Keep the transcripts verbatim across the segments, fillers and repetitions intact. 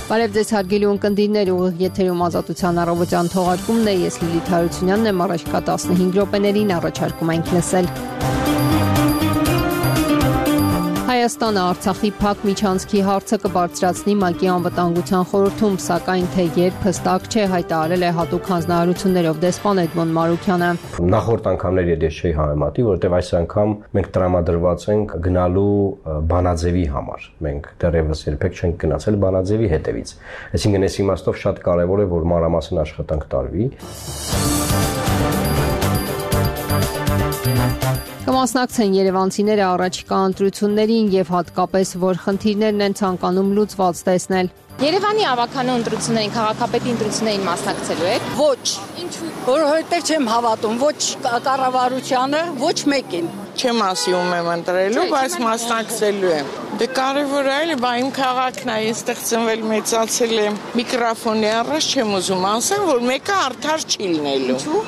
Բարև ձեզ հարգելի ունկնդիրներ, ուղիղ եթերում Ազատության առավոտյան թողարկումն է, ես Լիլիթ Հարությունյանն եմ, առաջիկա տասնհինգ րոպեներին առաջարկում ենք լսել։ Հայաստանը Արցախի փակ միջանցքի հարցը կբարձրացնի ՄԱԿ-ի անվտանգության խորհրդում, սակայն թե երբ հստակ չէ, հայտարարել է հատուկ հանձնարարություններով դեսպան Էդմոն Մարուքյանը։ Նախորդ անգամներ ես չէի համեմատի, որովհետև այս անգամ մենք տրամադրված ենք գնալու բանաձևի համար։ Մենք դեռևս երբեք չենք գնացել բանաձևի հետևից։ Այսինքն այս իմաստով շատ կարևոր է, որ մանրամասն աշխատանք տարվի։ Կմասնակցեն երևանցիները առաջիկա ընտրություններին եւ հատկապես որ խնդիրներն են ցանկանում լուծված տեսնել։ Երևանի ավականու ընտրություններին, քաղաքապետի ընտրություններին մասնակցելու եք։ Ոչ, ինչու՞։ Որովհետև չեմ հավատում ոչ կառավարությանը, ոչ մեկին։ Չեմ ասում եմ ընտրելու, բայց մասնակցելու եմ։ Դե կարևոր է, բա իմ քաղաքն է, ես ստեղծվել մեծացել եմ։ Միկրոֆոնի առաջ չեմ ուզում ասեմ, որ մեկը արդար չի լինելու։ Ինչու՞։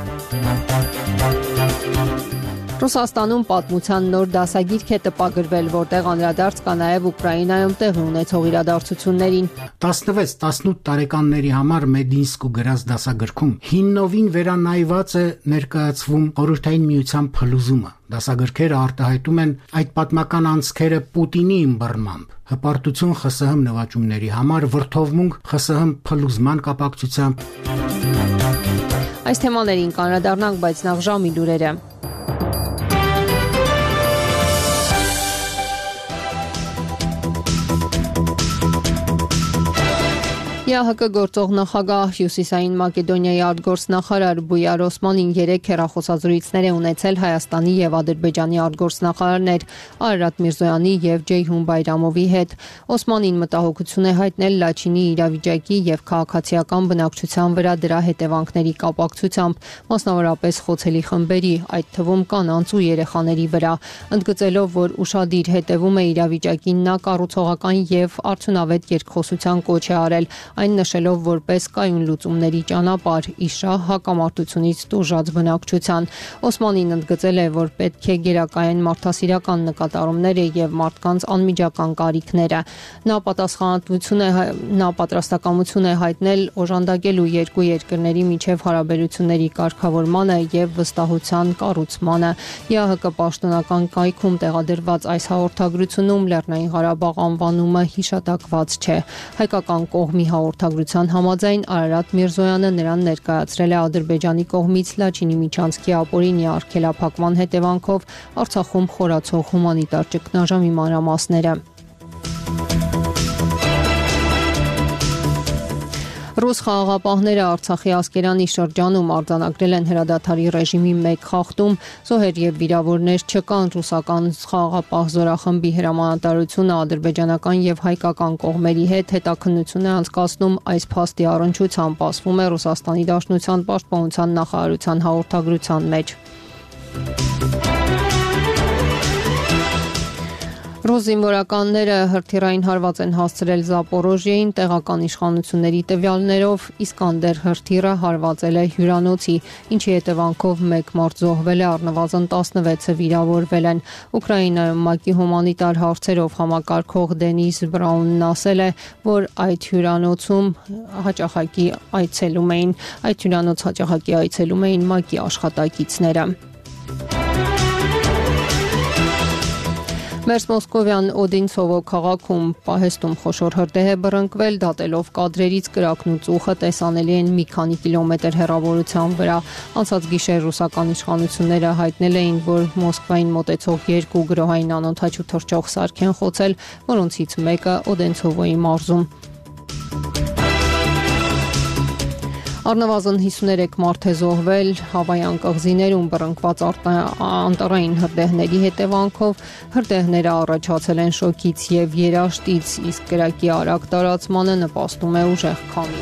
Ռուսաստանում պատմության նոր դասագիրք է տպագրվել, որտեղ անդրադարձ կա նաև Ուկրաինայում տեղի ունեցող իրադարձություններին։ տասնվեց տասնութ տարեկանների համար Մեդինսկու գրած դասագրքում հիմնովին վերանայված է ներկայացվում Խորհրդային Միության փլուզումը։ Դասագրքերը արտահայտում են այդ պատմական անցքերը Պուտինի ըմբռնմամբ, հպարտություն ԽՍՀՄ նվաճումների համար, վրդովմունք ԽՍՀՄ փլուզման կապակցությամբ։ Այս թեմաներին կանդրադառնանք, բայց նախ ժամի լուրերը։ ԵԱՀԿ գործող նախագահ Հյուսիսային Մակեդոնիայի արտգործնախարար Բույար Օսմանին երեք հեռախոսազրույցներ է ունեցել Հայաստանի եւ Ադրբեջանի արտգործնախարարներ Արարատ Միրզոյանի եւ Ջեյհուն Բայրամովի հետ։ Օսմանին մտահոգություն է հայտնել Լաչինի իրավիճակի եւ քաղաքացիական բնակչության վրա դրա հետևանքների կապակցությամբ, մասնավորապես խոցելի խմբերի, այդ թվում կանանց ու երեխաների վրա, ընդգծելով, որ ուշադիր հետևում է իրավիճակին, նա կառուցողական եւ արդյունավետ երկխոսության կոչ է արել, այն նշելով որպես կայուն լուծումների ճանապարհ իշահ հակամարտությունից տուժած բնակչության։ Օսմանին ընդգծել է, որ պետք է գերակայեն մարդասիրական նկատառումները եւ մարդկանց անմիջական կարիքները։ Նա պատասխանատվություն է նա պատրաստակամություն է հայտնել օժանդակելու երկու երկրների միջև հարաբերությունների կարգավորմանը եւ վստահության կառուցմանը։ ԵԱՀԿ պաշտոնական կայքում տեղադրված այս հաղորդագրությունում Լեռնային Ղարաբաղ անվանումը հիշատակված չէ։ Հայկական կողմի հաղորդագրության համաձայն Արարատ Միրզոյանը նրան ներկայացրել է Ադրբեջանի կողմից Լաչինի միջանցքի ապօրինի արգելափակման հետևանքով Արցախում խորացող հումանիտար ճգնաժամի մանրամասները։ Ռուս խաղաղապահները Արցախի Ասկերանի շրջանում արձանագրել են հրադադարի ռեժիմի մեկ խախտում, զոհեր եւ վիրավորներ չկան։ Ռուսական խաղաղապահ զորախմբի հրամանատարությունը ադրբեջանական եւ հայկական կողմերի հետ հետաքննություն է անցկացնում այս փաստի առնչությամբ, ասվում է Ռուսաստանի Դաշնության պաշտպանության նախարարության հաղորդագրության մեջ։ Ռուս զինվորականները հրթիռային հարված են հասցրել Զապորոժիեին, տեղական իշխանությունների տվյալներով Իսկանդեր հրթիռը հարվածել է հյուրանոցի, ինչի հետևանքով մեկ մարդ զոհվել է, առնվազն տասնվեցը վիրավորվել են։ Ուկրաինայում ՄԱԿ-ի հումանիտար հարցերով համակարգող Դենիս Բրաունն ասել է, որ այդ հյուրանոցում հաճախակի այցելում էին, այդ հյուրանոց հաճախակի այցելում էին ՄԱԿ-ի աշխատակիցները։ Մերս Մոսկովյան Օդինցովո քաղաքում պահեստում խոշոր հրդեհ է բռնկվել, դատելով կադրերից կրակն ու ծուխը տեսանելի են մի քանի կիլոմետր հեռավորության վրա։ Անցած գիշեր ռուսական իշխանությունները հայտնել էին, որ Մոսկվային մոտեցող երկու գրոհային անօդաչու թռչող սարք են խոցել, որոնցից մեկը Օդենցովոյի մարզում։ Առնվազն հիսուներեք մարդ է զոհվել Հավայան կղզիներում բռնկված անտառային հրդեհների հետևանքով։ Հրդեհները առաջացել են շոկից եւ երաշտից, իսկ կրակի արագ տարածմանը նպաստում է ուժեղ քամի։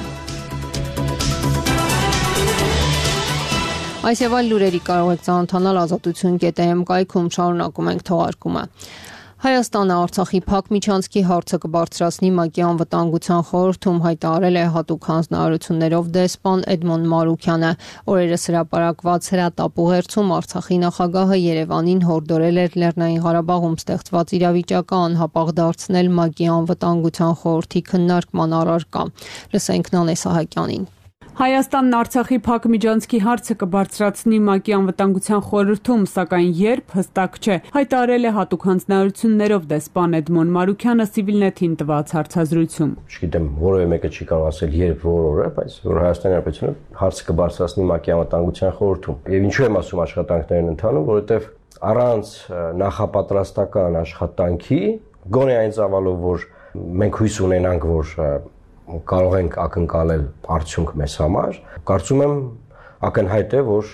Այս եւ այլ լուրերի կարող եք ծանոթանալ ազատություն կետ էմ կայքում, շարունակում ենք թողարկումը։ Հայաստանը Արցախի փակ միջանցքի հարցը կբարձրացնի ՄԱԿ-ի անվտանգության խորհրդում, հայտարարել է հատուկ հանձնարարություններով դեսպան Էդմոն Մարուքյանը։ Օրերս հրապարակված հրատապուղերձում Արցախի նախագահը Երևանին հորդորել էր Լեռնային Ղարաբաղում ստեղծված իրավիճակը անհապաղ դարձնել ՄԱԿ-ի անվտանգության խորհրդի քննարկման առարկա։ Լսենք Նանե Սահակյանին։ Հայաստանն Արցախի փակ միջանցքի հարցը կբարձրացնի ՄԱԿ-ի անվտանգության խորհրդում, սակայն երբ հստակ չէ, հայտարարել է հատուկ հանձնարարություններով դեսպան Էդմոն Մարուքյանը Civilnet-ին տված հարցազրույցում։ Չգիտեմ, որևէ մեկը չի կարող ասել երբ որ օրը, բայց որ Հայաստանի Հանրապետությունը հարցը կբարձրացնի ՄԱԿ-ի անվտանգության խորհրդում։ Եվ ինչու եմ ասում աշխատանքներն ընթանում, որովհետև առանց նախապատրաստական աշխատանքի, գոնե այն ծավալով, որ մենք հույս ունենանք, որ կարող ենք ակնկալել արդյունք մեզ համար, կարծում եմ ակնհայտ է, որ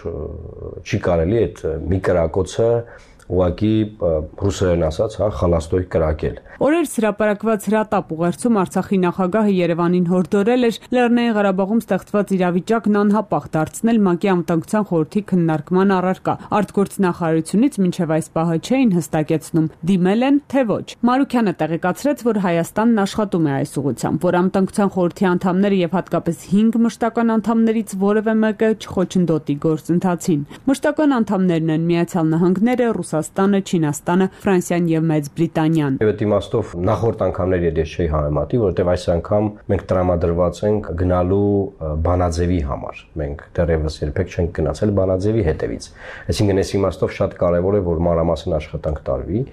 չի կարելի այդ մի կրակոցը ուղղակի ռուսերեն ասած, հա, խալաստոյ կրակել։ Օրերս հրապարակված հրատապ ուղերձում Արցախի նախագահը Երևանին հորդորել էր Լեռնային Ղարաբաղում ստեղծված իրավիճակն անհապաղ դարձնել ՄԱԿ-ի անվտանգության խորհրդի քննարկման առարկա։ Արտգործնախարարությունից մինչև այս պահը չէին հստակեցնում, դիմել են, թե ոչ։ Մարուքյանը տեղեկացրեց, որ Հայաստանն աշխատում է այս ուղղությամբ, որ անվտանգության խորհրդի անդամները եւ հատկապես հինգ մշտական անդամներից որևէ մեկը չխոչընդոտի գործընթացին։ Մշտական անդամներն են Միացյալ Նահանգները, Ռուսաստանը, Չինաստանը, Ֆրանսիան եւ Մեծ Բրիտանիան։ Եվ այդ իմաստով նախորդ անգամների հետ ես չէի համեմատի, որովհետեւ այս անգամ մենք տրամադրված ենք գնալու բանաձևի համար։ Մենք դեռևս երբեք չենք գնացել բանաձևի հետևից։ Այսինքն այս իմաստով շատ կարեւոր է, որ մանրամասն աշխատանք տարվի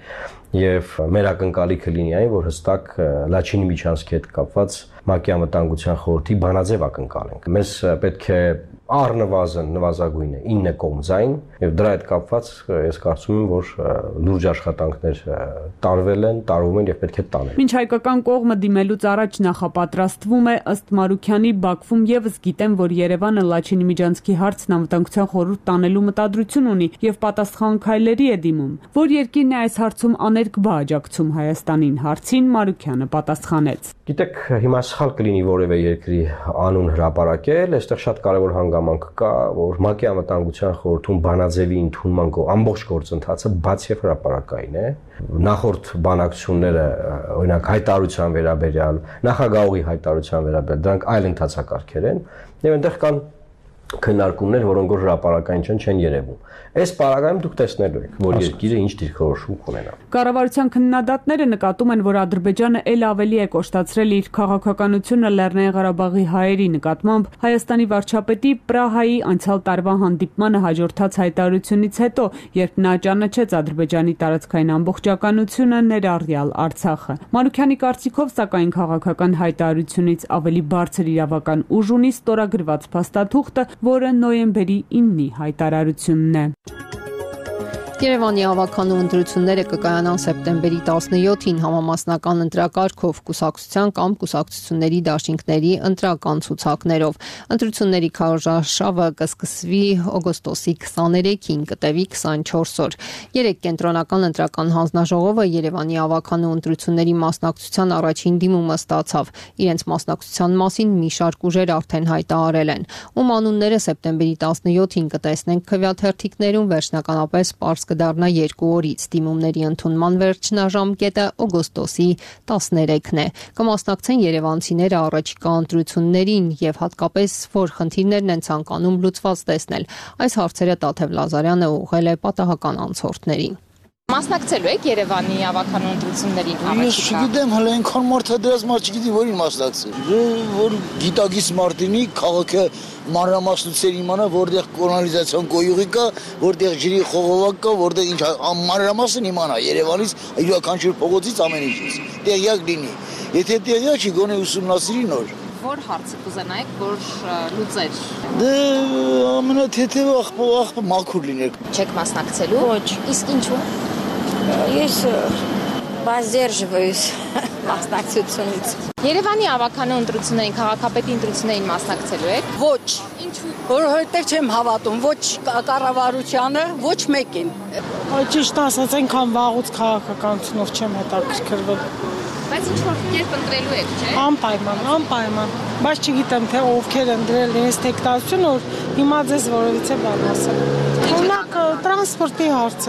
եւ մեր ակնկալիքը լինի այն, որ հստակ Լաչինի միջանցքի հետ կապված ՄԱԿ-ի անվտանգության խորհրդի բանաձև ակնկալենք։ Մեզ պետք է առնվազն նվազագույնը ինը կողմձայն եւ դրա հետ կապված ես կարծում եմ, որ լուրջ աշխատանքներ տարվել են, տարվում են եւ պետք է տանեն։ Մինչ հայկական կողմը դիմելուց առաջ նախապատրաստվում է, ըստ Մարուքյանի, Բաքվում եւս գիտեն, որ Երևանը Լաչինի միջանցքի հարցն անվտանգության խորհուրդ տանելու մտադրություն ունի եւ պատասխան քայլերի է դիմում։ Որ երկիրն է այս հարցում աներկբա աջակցում Հայաստանին, հարցին Մարուքյանը պատասխանեց։ Գիտեք, հիմա սխալ կլինի որևէ երկրի անուն հրապարակել, այստեղ շատ կարևոր հանգամանք կա, որ ՄԱԿ-ի անվտանգության խորհրդում բանաձևի ընդունման ամբողջ գործընթացը բաց եւ հրապարակային է։ Նախորդ բանակցությունները, օրինակ հայտարարության վերաբերյալ, նախագահի հայտարարության վերաբերյալ, դրանք այլ ընթացակարգեր են եւ այնտեղ կան քննարկումներ, որոնք որ հրապարակային չեն, չեն երևում։ Այս պարագայում դուք տեսնելու եք, որ երկիրը ինչ դիրքորոշում կունենա։ Կառավարության քննադատները նկատում են, որ Ադրբեջանը ել ավելի է կոշտացրել իր քաղաքականությունը Լեռնային Ղարաբաղի հայերի նկատմամբ Հայաստանի վարչապետի Պրահայի անցյալ տարվա հանդիպմանը հաջորդած հայտարարությունից հետո, երբ նա ճանաչեց Ադրբեջանի տարածքային ամբողջականությունը, ներառյալ Արցախը։ Մարուքյանի կարծիքով, սակայն քաղաքական հայտարարությունից ավելի բարձր իրավական ուժ ունի ստորագրված փաստաթուղթը, որը նոյեմբերի իննի հայտարարությունն է։ Երևանի ավականու ընտրությունները կկայանան սեպտեմբերի տասնյոթին համամասնական ընտրակարգով կուսակցության կամ կուսակցությունների դաշինքների ընտրական ցուցակներով։ Ընտրությունների քարոզարշավը կսկսվի օգոստոսի քսաներեքին, կտևի քսանչորս օր։ Երեք կենտրոնական ընտրական հանձնաժողովը Երևանի ավականու ընտրությունների մասնակցության առաջին դիմումը ստացավ։ Իրենց մասնակցության մասին մի շարք ուժեր արդեն հայտարարել են, ում անունները սեպտեմբերի տասնյոթին կտեսնենք քվեաթերթիկներում, վերջնականապես պարզ կդառնա երկու օրից։ Դիմումների ընդունման վերջնաժամկետը օգոստոսի տասներեքն է։ Կմասնակցեն երևանցիները առաջիկա ընտրություններին եւ հատկապես որ խնդիրներն են ցանկանում լուծված տեսնել։ Այս հարցերը Տաթև Լազարյանը ուղղել է պատահական անցորդներին։ Մասնակցելու եք Երևանի ավականու ընտրություններին Ես չգիտեմ, հələ այնքան մարդ է դրած մարդ չգիտի, որին մասնակցել։ Որ գիտագից մարդինի քաղաքը մանրամասնություններ իմանա, որտեղ կոլոնիզացիոն գոյուղի կա, որտեղ ջրի խողովակ կա, որտեղ ինչ մանրամասն իմանա Երևանից, յուրաքանչյուր փողոցից ամեն ինչից։ Տեղյակ լինի։ Եթե տեղյակ չի, գոնե ուսումնասիրի նոր։ Որ հարցը կուզենայիք, որ լուծեր։ Դե ամենաթեթևը աղբը աղբը մաքուր լիներ։ Չեք մասնակցելու։ Ոչ։ Իսկ ինչու։ Ես воздерживаюсь մասնակցությունից։ Երևանի ավականու ընտրություններին, քաղաքապետի ընտրություններին մասնակցելու եք։ Ոչ։ Ինչու։ Որովհետև չեմ հավատում ոչ կառավարությանը, ոչ մեկին։ Ճիշտ ասած, այնքան վաղուց քաղաքականությունով չեմ հետաքրքրվել։ Բայց ինչ որ կերպ ընտրելու եք, չէ՞։ Անպայման, անպայման։ Բայց չգիտեմ, թե ովքեր են դրել իրենց տեխնիկացիան, որ հիմա ձեզ որևիցե բան ասել։ Օրինակ տրանսպորտի հարցը։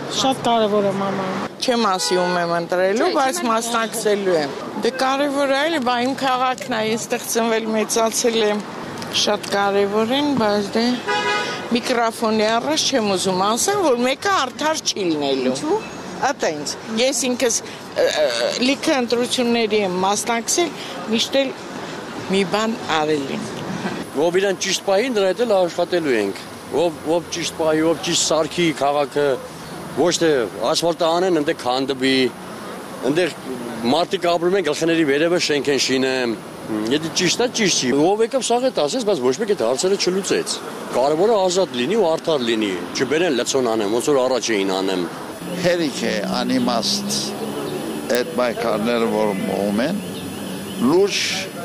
Շատ կարևոր է մաման։ Չեմ ասի ում եմ ընտրելու, բայց մասնակցելու եմ։ Դե կարևոր է, էլի, բա իմ քաղաքն է, այստեղ ծնվել մեծացել եմ։ Շատ կարևոր են, բայց դե միկրոֆոնի առաջ չեմ ուզում ասեմ, որ մեկը արդար չի լինելու։ Ինչու՞։ Ատենց։ Ես ինքս լիքը ընտրությունների եմ մասնակցել, միշտ էլ մի բան արել եմ։ Ով իրան ճիշտ պահին դրա հետ էլ աշխատելու ենք։ Ով ով ճիշտ պահի, ով ճիշտ սարքի քաղաքը ոչ թե ասֆալտը անեն, այնտեղ քանդվի, այնտեղ մարդիկ ապրում են գլխների վերևը շենք են շինեմ։ Եթե ճիշտ է, ճիշտ չի։ Ով եկավ սաղ հետ ասես, բայց ոչ մեկ այդ հարցերը չլուծեց։ Կարևորը ազատ լինի ու արդար լինի, չբերեն լցոն անեմ, ոնց որ առաջ էին անեմ։ Հերիք է անիմաստ այդ բայկարները, որ մոհում են, լուրջ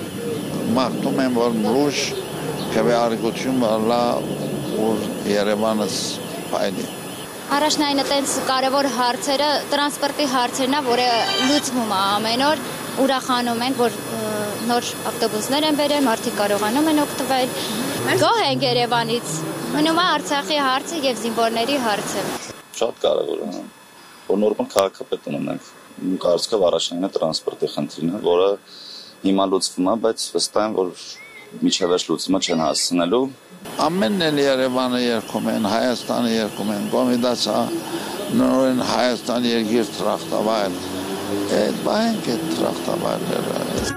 մաղթում են, որ լուրջ քվեարկություն վալա որ Երևանս փայլի։ Առաջնային այդպես կարևոր հարցերը տրանսպորտի հարցերն է, որը լուծվում է ամեն օր, ուրախանում ենք, որ նոր ավտոբուսներ են բերել, մարդիկ կարողանում են օգտվել։ Գոհ ենք Երևանից։ Մնում է Արցախի հարցը եւ զինվորների հարցը։ Շատ կարևոր է, որ նորմալ քաղաքապետ ունենանք։ Իմ կարծիքով առաջնայինը տրանսպորտի խնդիրն է, որը հիմա լուծվում է, բայց վստահ եմ, որ միջավայր լուծումը չեն հասցնելու։ Ամենն էլ Երևանը երգում են, Հայաստանը երգում են, Կոմիտասա նորեն Հայաստան երկիր տրախտավայր, այդ բանք է տրախտավայրերը։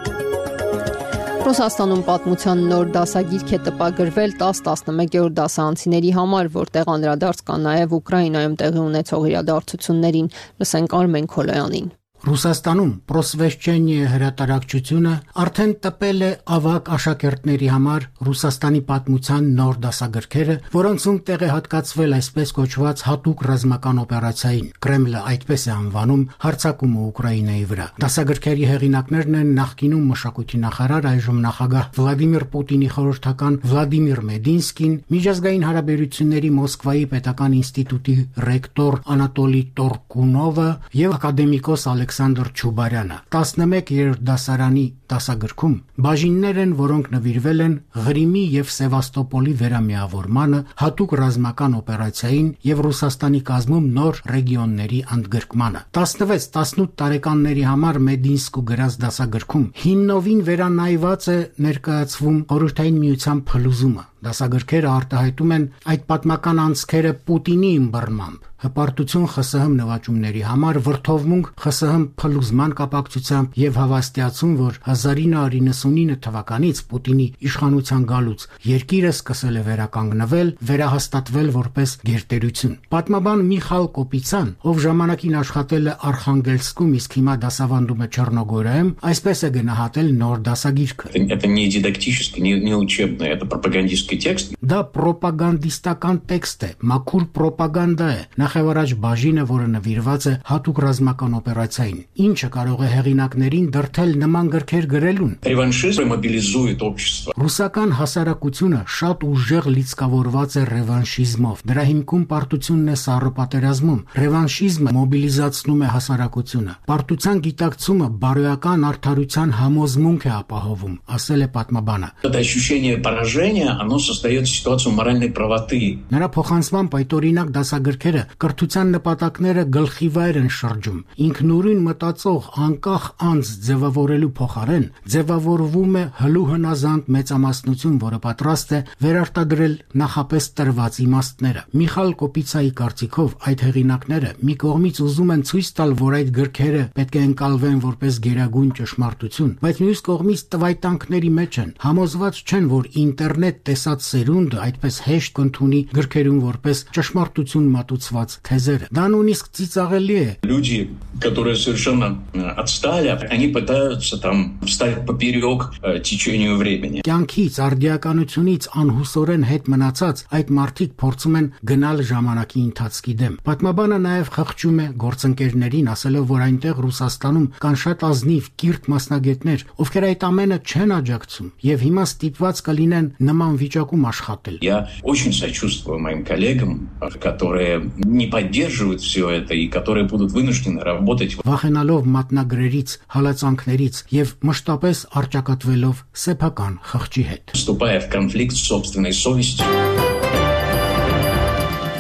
Ռուսաստանում պատմության նոր դասագիրք է տպագրվել տաս տասնմեկերորդ դասարանցիների համար, որտեղ անդրադարձ կա նաև Ուկրաինայում տեղի ունեցող իրադարձություններին, լսենք Արմեն Քոլոյանին։ Ռուսաստանում Պրոսվեշչենիե հրատարակչությունը արդեն տպել է ավագ աշակերտների համար Ռուսաստանի պատմության նոր դասագրքերը, որոնցում տեղ է հատկացվել այսպես կոչված հատուկ ռազմական օպերացիային։ Կրեմլը այդպես է անվանում հարձակումը Ուկրաինայի վրա։ Դասագրքերի հեղինակներն են նախկինում մշակույթի նախարար, այժմ նախագահ Վլադիմիր Պուտինի խորհրդական Վլադիմիր Մեդինսկին, միջազգային հարաբերությունների Մոսկվայի պետական ինստիտուտի ռեկտոր Անատոլի Տորկունովը եւ ակադեմիկոս Ալեքսանդր Չուբարյանը։ տասնմեկերորդ դասարանի դասագրքում բաժիններ են, որոնք նվիրվել են Ղրիմի եւ Սևաստոպոլի վերամիավորմանը, հատուկ ռազմական օպերացիային եւ Ռուսաստանի կազմում նոր ռեգիոնների ընդգրկմանը։ տասնվեց տասնութ տարեկանների համար Մեդինսկու գրած դասագրքում հիմնովին վերանայված է ներկայացվում Խորհրդային Միության փլուզումը։ Դասագրքերը արտահայտում են այդ պատմական անցքերը Պուտինի ըմբռնմամբ, հպարտություն ԽՍՀՄ նվաճումների համար, վրդովմունք ԽՍՀՄ փլուզման կապակցությամբ եւ հավաստիացում, որ հազար ինը հարյուր նվաթ թվականից Պուտինի իշխանության գալուց երկիրը սկսել է վերականգնվել, վերահաստատվել որպես գերտերություն։ Պատմաբան Միխայել Կոպիցյան, ով ժամանակին աշխատել է Արխանգելսկում, իսկ հիմա դասավանդում է Չեռնոգորիայում, այսպես է գնահատել նոր դասագիրքը։ Это не дидактический, не, не учебный, это пропагандистский տեքստ։ Դա պրոպագանդիստական տեքստ է, մաքուր պրոպագանդա է, նախևառաջ բաժինը, որը նվիրված է հատուկ ռազմական օպերացիային, ինչը կարող է հեղինակներին դրդել նման գրքեր գրելուն։ Ռևանշիզմը մոբիլիզует общество։ Ռուսական հասարակությունը շատ ուժեղ լիցքավորված է ռևանշիզմով։ Դրա հիմքում պարտությունն է սառը պատերազմում։ Ռևանշիզմը մոբիլիզացնում է հասարակությունը։ Պարտության գիտակցումը բարոյական արդարության համոզմունք է ապահովում, ասել է պատմաբանը։ Это ощущение поражения, оно создает ситуацию моральной правоты։ Նրա փոխանցման պայտորինակ դասագրքերը կրթության նպատակները գլխիվայր են շրջում։ Ինքնուրույն մտածող անկախ անձ ձևավորելու փոխարեն ձևավորվում է հլու հնազանդ մեծամասնություն, որը պատրաստ է վերարտադրել նախապես տրված իմաստները։ Միխայել Կոպիցայի կարծիքով այդ հեղինակները մի կողմից ուզում են ցույց տալ, որ այդ գրքերը պետք է ընկալվեն որպես գերագույն ճշմարտություն, բայց մյուս կողմից տվայտանքների մեջ են, համոզված չեն, որ ինտերնետ տեսած սերունդը այդպես հեշտ կընդունի գրքերում որպես ճշմարտություն մատուցված թեզերը։ Դա նույնիսկ ծիծաղելի է։ Люди, которые совершенно отстали, они пытаются там встать поперек течению времени։ Կյանքից, արդիականությունից անհուսորեն հետ մնացած այդ մարդիկ փորձում են գնալ ժամանակի ընթացքի դեմ։ Պատմաբանը նաև խղճում է գործընկերներին, ասելով, որ այնտեղ Ռուսաստանում կան շատ ազնիվ կիրթ մասնագետներ, ովքեր այդ ամենը չեն աջակցում եւ հիմա ստիպված կլինեն նման վիճակում աշխատել։ Я очень сочувствую моим коллегам, которые не поддерживают все это и которые будут вынуждены работать։ Վախենալով մատնագրերից, հալածանքներից եւ մշտապես արճակատվելով սեփական խղճի հետ։ Вступая в конфликт с собственной совестью։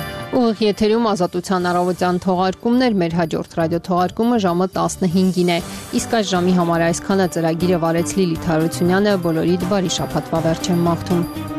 Ուղիղ եթերում Ազատության առավոտյան թողարկումներ, մեր հաջորդ ռադիոթողարկումը ժամը տասնհինգին է։ Իսկ այս ժամի համար այսքանը ծրագիրը վարեց Լիլիթ Հարությունյանը, բոլորիդ բարի շաբաթվա վերջ եմ մաղթում։